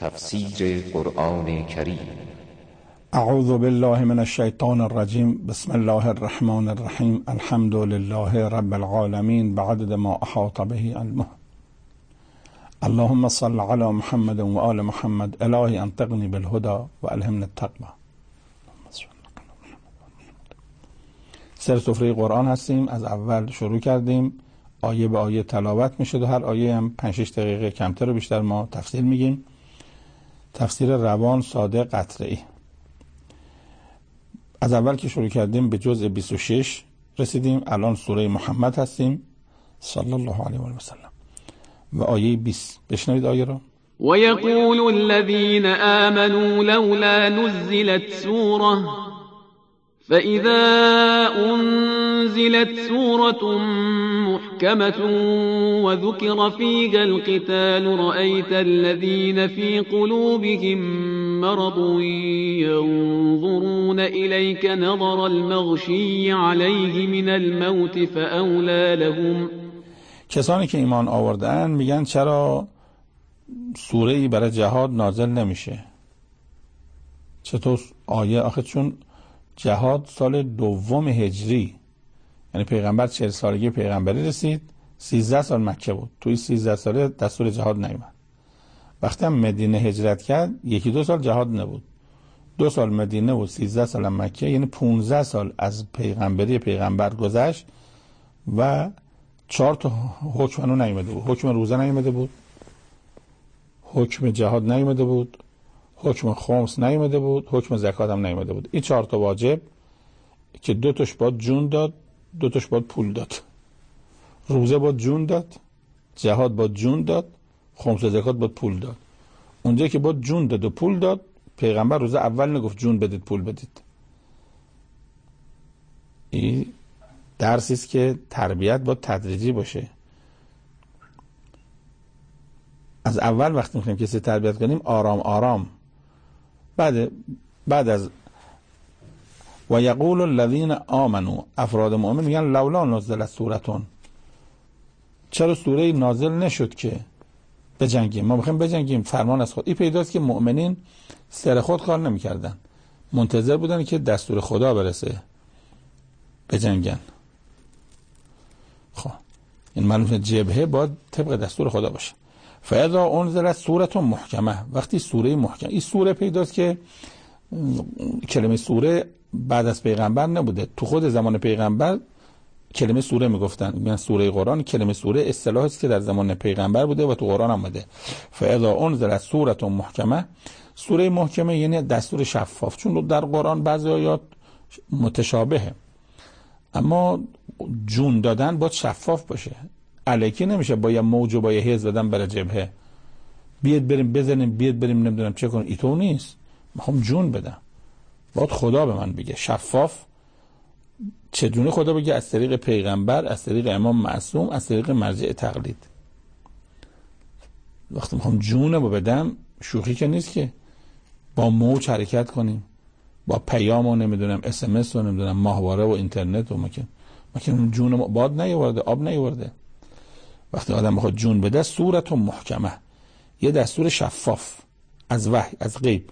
تفسیر قرآن کریم. اعوذ بالله من الشیطان الرجیم. بسم الله الرحمن الرحیم. الحمد لله رب العالمین بعدد ما احاط به علمه. اللهم صل علی محمد و آل محمد. الهی انطقنی بالهدى و الهمنی التقوى. سر سفره قرآن هستیم. از اول شروع کردیم، آیه به آیه تلاوت میشد و هر آیه هم 5-6 دقیقه کمتر و بیشتر ما تفسیر میگیم. تفسیر روان، ساده، قطعی. از اول که شروع کردیم به جزء 26 رسیدیم. الان سوره محمد هستیم صلی الله علیه و سلم و آیه 20. بشنوید آیه رو. ويقول الذين آمنوا لولا نزلت سورة فإذا أنزلت سورة محكمة وذكر فيها القتال رأيت الذين في قلوبهم مرض ينظرون إليك نظر المغشي عليه من الموت فأولى لهم. کسانی که ایمان آوردن میگن چرا سوره‌ای برای جهاد نازل نمیشه؟ چطور آیه؟ آخه چون جهاد سال 2 هجری، یعنی پیغمبر 40 سالگی پیغمبری رسید، 13 سال مکه بود. توی 13 ساله دستور جهاد نیامد. وقتی هم مدینه هجرت کرد 1-2 سال جهاد نبود. 2 سال مدینه و 13 سال مکه، یعنی 15 سال از پیغمبری پیغمبر گذشت و 4 تا حکم هنو نیامده بود. حکم روزه نیامده بود، حکم جهاد نیامده بود، حکم خمس نیامده بود، حکم زکات هم نیامده بود. این 4 تا واجب که 2 تاش باید جون داد، 2 تاش باید پول داد. روزه باید جون داد، جهاد باید جون داد، خمس و زکات باید پول داد. اونجا که باید جون داد و پول داد، پیغمبر روزه اول نگفت جون بدید پول بدید. این درسی است که تربیت باید تدریجی باشه. از اول وقتی میخوایم کسی تربیت کنیم آرام آرام. بعد از و یقول الذین آمنوا، افراد مؤمن میگن لولا نزلت سورتون، چرا سوره نازل نشد که بجنگیم؟ ما میخوایم بجنگیم، فرمان از خود. این پیداست که مؤمنین سر خود کار نمیکردن، منتظر بودن که دستور خدا برسه بجنگن. خب این معلومه جبهه باید طبق دستور خدا باشه. فاذا انزلت سوره محکمه، وقتی سوره محکم، این سوره پیداست که کلمه سوره بعد از پیغمبر نبوده. تو خود زمان پیغمبر کلمه سوره میگفتن، میگن سوره قرآن. کلمه سوره اصطلاحی است که در زمان پیغمبر بوده و تو قرآن هم بوده. فاذا انزلت سوره محکمه، سوره محکمه یعنی دستور شفاف، چون در قرآن بعضی آیات متشابهه، اما جون دادن باید شفاف باشه. الکی نمیشه با یه موج و با یه هز بدن برای جبهه، بیاد بریم بزنیم، بیاد بریم نمیدونم چه کنیم. ایتو نیست. میخوام جون بدم، باید خدا به من بگه شفاف. چجونه خدا بگه؟ از طریق پیغمبر، از طریق امام معصوم، از طریق مرجع تقلید. وقتی میخوام جونمو بدم شوخی که نیست که با موج حرکت کنیم، با پیام و نمیدونم SMS و نمیدونم ماهواره و اینترنت و مکن جونمو باد نیورده، آب نیورده. وقتی آدم میخواد جون بده، سورت محکمه، یه دستور شفاف از وحی، از غیب.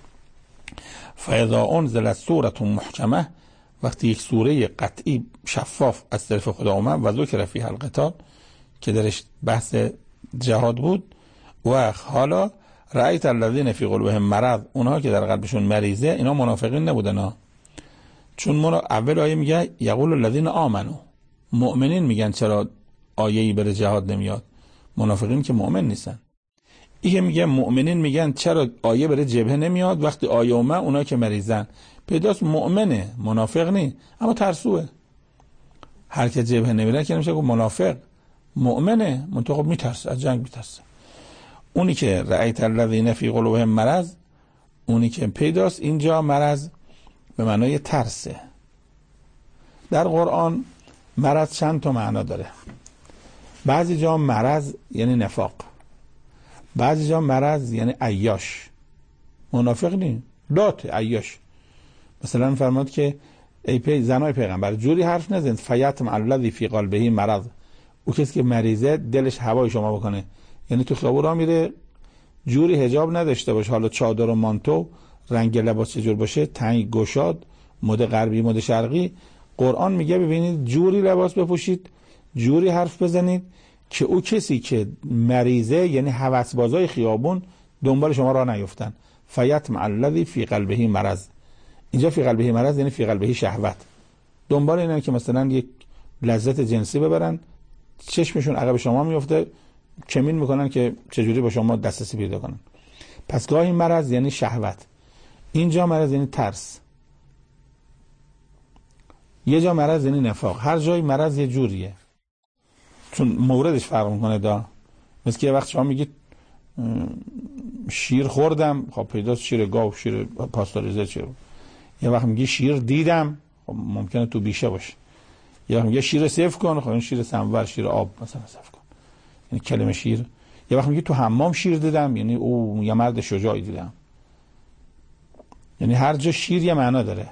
فاذا انزلت سورت محکمه، وقتی یک سوره قطعی شفاف از طرف خدا اومد و ذکر فیها القتال که درش بحث جهاد بود، و حالا رأیت الذین فی قلوبهم مرض، اونها که در قلبشون مریضه، اینا منافقین نبودن. چون اول آیه میگه یقول الذین آمنوا، مؤمنین میگن چرا آیه‌ای برای جهاد نمیاد؟ منافقین که مؤمن نیستن. این میگه مؤمنین میگن چرا آیه برای جبهه نمیاد وقتی آیه اومد اونا که مریضن. پیداست مؤمنه، منافق نی، اما ترسوه. هر که جبهه نمیره که نمیشه گفت منافق. مؤمنه، منتها خب میترسه، از جنگ میترسه. اونی که رأیت الذین فی قلوبهم مرض، اونی که پیداست اینجا مرض به معنای ترسه. در قرآن مرض چند تا معنا داره. بعضی جا مرض یعنی نفاق، بعضی جا مرض یعنی عیاش. منافق نی، دات عیاش. مثلا فرمود که ای زنای پیغمبر جوری حرف نزن، فیطمع الذی فی قلبه مرض، او کسی که مریضه دلش هوای شما بکنه. یعنی تو خیابون راه میره، جوری حجاب نداشته باش، حالا چادر و مانتو، رنگ لباس چجور باشه، تنگ گشاد، مد غربی مد شرقی، قرآن میگه ببینید جوری لباس بپوشید، جوری حرف بزنید که او کسی که مریضه، یعنی هوسبازای خیابون دنبال شما راه نیفتن. فیطمع الذی فی قلبه مرض، اینجا فی قلبه مرض یعنی فی قلبه شهوت، دنبال اینن که مثلا یک لذت جنسی ببرن، چشمشون عقب شما میفته، کمین میکنن که چجوری با شما دسترسی پیدا کنن. پس گاهی مرض یعنی شهوت، اینجا مرض یعنی ترس، یه جا مرض یعنی نفاق، هر جای مرض یه جوریه، چون موردش فرق میکنه. مثل که یه وقت شما میگید شیر خوردم، خب پیداست شیر گاو، شیر پاستوریزه، چیه. یه وقت میگی شیر دیدم، خب ممکنه تو بیشه باشه. یه وقت میگه شیر سیف کن، خب این شیر سنور، شیر آب مثلا سیف کن، یعنی کلمه شیر. یه وقت میگی تو حمام شیر دیدم، یعنی او یه مرد شجاعی دیدم. یعنی هر جا شیر یه معنا داره.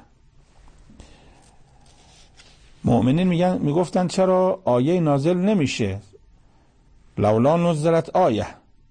مؤمنین میگفتن چرا آیه نازل نمیشه؟ لولا نزلت آیه،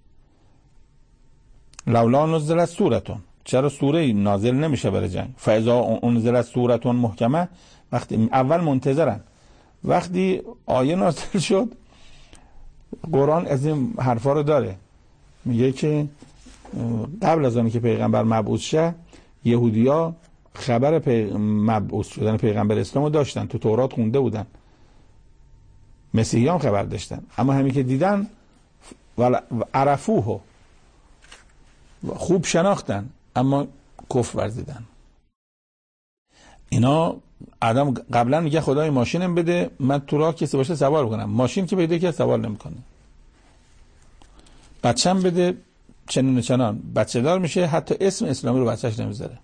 لولا نزلت سورتون، چرا سوره نازل نمیشه برای جنگ؟ فاذا انزلت سورتون محکمه، وقتی اول منتظرن، وقتی آیه نازل شد. قرآن از این حرفا رو داره، میگه که قبل از آنی که پیغمبر مبعوث شه، یهودیا خبر مبعوث شدن پیغمبر اسلام رو داشتن، تو تورات خونده بودن، مسیحیان خبر داشتن، اما همین که دیدن عرفوه، خوب شناختن، اما کفر ورزیدن. اینا آدم قبلا میگه خدای ماشینم بده من تو راه کسی باشه سوار کنم، ماشین که پیدا که سوار نمیکنه. بچه‌م بده چنین چنان، بچه دار میشه، حتی اسم اسلامی رو بچه‌ش نمیذاره.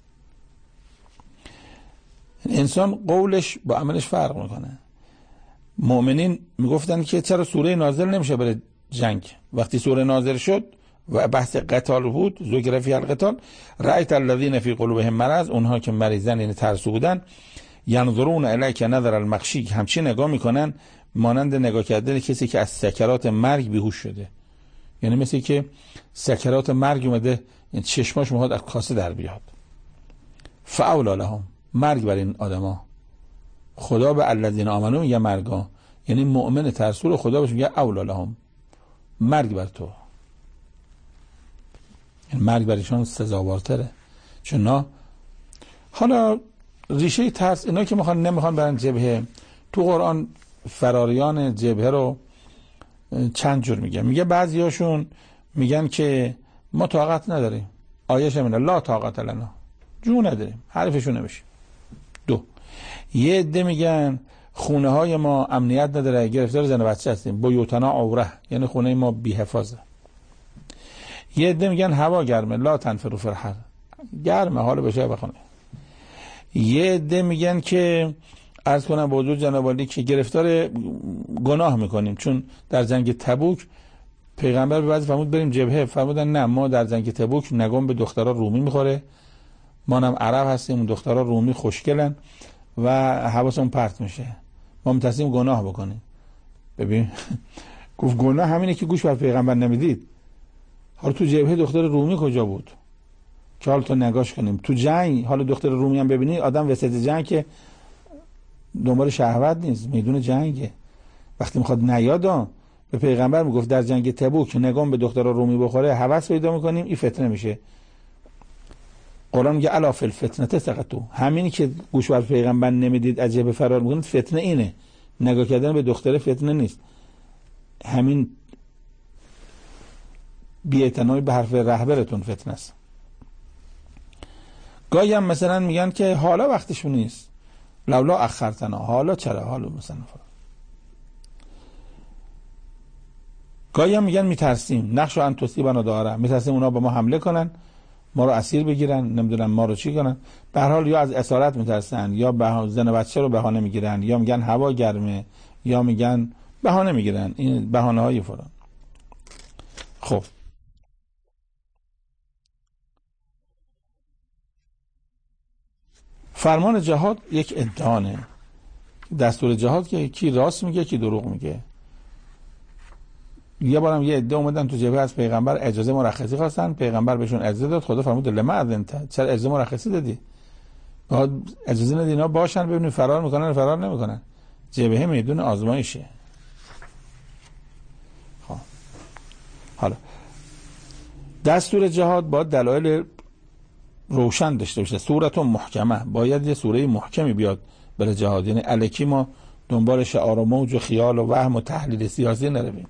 انسان قولش با عملش فرق میکنه. مؤمنین میگفتن که چرا سوره نازل نمیشه برای جنگ؟ وقتی سوره نازل شد و بحث قتال بود، ذکر فی القتال، رأیت الذین فی قلوبهم مرض، اونها که مریضن یعنی ترسو بودن، ینظرون الیک نظر المغشی، همچین نگاه میکنن مانند نگاه کردن کسی که از سکرات مرگ بیهوش شده، یعنی مثل که سکرات مرگ اومده، این چشماش میخواد از کاسه در بیاد. فاولا لهم، مرگ بر این آدما. خدا به الذین آمنو میگه مرگا، یعنی مؤمن ترسو رو خدا بهش میگه اولا لهم، مرگ بر تو، یعنی مرگ بر ایشان سزاوارتره. چون حالا ریشه ترس، اینا که نمیخوان برن جبهه، تو قرآن فراریان جبهه رو چند جور میگه بعضیاشون میگن که ما طاقت نداریم، آیه همینه لا طاقت لنا، جو نداریم، حرفشون نمیشه. دو، یه عده میگن خونه های ما امنیت نداره، گرفتار زن و بچه هستیم، بیوتنا عوره، یعنی خونه ما بی حفاظه. یه عده میگن هوا گرمه، لا تنفروا فی الحر، گرمه حالا بشه بخونه. یه عده میگن که عرض کنم به حضور جناب عالی که گرفتار گناه میکنیم، چون در جنگ تبوک پیغمبر به بعضی فرمود بریم جبهه، فرمودن نه، ما در جنگ تبوک نگم به دخترها رومی میخوره، ما هم عرب هستیم، دخترها رومی خوشگلن و حواسمون پرت میشه، ما میترسیم گناه بکنیم. ببین گفت گناه همینه که گوش بر پیغمبر نمیدید. حالا تو جبهه دختر رومی کجا بود که حالا تو نگاش کنیم؟ تو جنگ حالا دختر رومی هم ببینی، آدم وسط جنگ که دنبال شهوت نیست، میدون جنگه. وقتی میخواد نیادا به پیغمبر میگفت در جنگ تبوک نگام به دختر رومی بخوره هوس پیدا میکنیم، این فتنه میشه. قرآن میگه الا فی الفتنه سقطوا، همینی که گوش بر پیغمبر نمیدید از جبهه فرار میکنید، فتنه اینه. نگاه کردن به دختر فتنه نیست، همین بی‌اعتنایی به حرف رهبرتون فتنه است. گاهی هم مثلا میگن که حالا وقتشون نیست، لولا اخرتنا، حالا چرا، حالا مثلا گاهی هم میگن میترسیم، نقش ان تصیبنا دارن، میترسیم اونا به ما حمله کنن، ما رو اسیر بگیرن، نمیدونم ما رو چی کنن. به هر حال یا از اسارت میترسن، یا زن و بچه رو بهانه میگیرن، یا میگن هوا گرمه، یا میگن بهانه میگیرن. این بهانه های فلان. خب فرمان جهاد یک ادعانه، دستور جهاد که کی راست میگه کی دروغ میگه. یه بارم یه عده اومدن تو جبهه از پیغمبر اجازه مرخصی خواستن، پیغمبر بهشون اجازه داد. خدا فرمود لما اذنت، چرا اجازه مرخصی دادی؟ بعد اجازه ندی اینا باشن ببینید فرار میکنن فرار نمیکنن. جبهه میدون آزمایشه. خب حالا دستور جهاد با دلایل روشن داشته باشه. سورت محکمه، باید یه سوره محکمی بیاد برای جهاد. یعنی الکی ما دنبال شعار و موج و خیال و وهم و تحلیل سیاسی نرویم.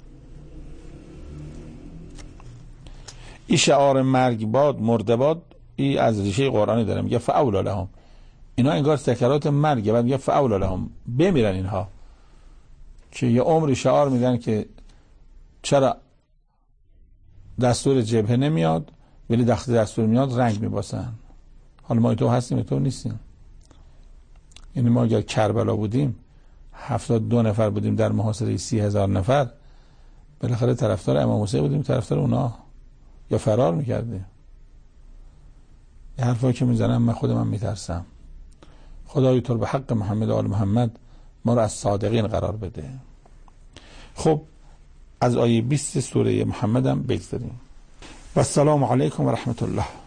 این شعار مرگ باد مرده باد این از ریشه قرآنی داره، میگه فاولا لهم. اینا انگار سکرات مرگه، بعد میگه فاولا لهم، بمیرن اینها. که یه عمری شعار میدن که چرا دستور جبهه نمیاد، ولی دستور میاد رنگ میباسن. حالا ما تو هستیم تو نیستیم. یعنی ما اگر کربلا بودیم 72 نفر بودیم در محاصره 30,000 نفر، بالاخره طرفدار امام حسین بودیم، طرفدار اونا، یا فرار میکردیم. این حرفایی که میزنم من خودم میترسم. خدای تو به حق محمد و آل محمد ما رو از صادقین قرار بده. خب از آیه 20 سوره محمد هم بگذاریم. و السلام علیکم و رحمت الله.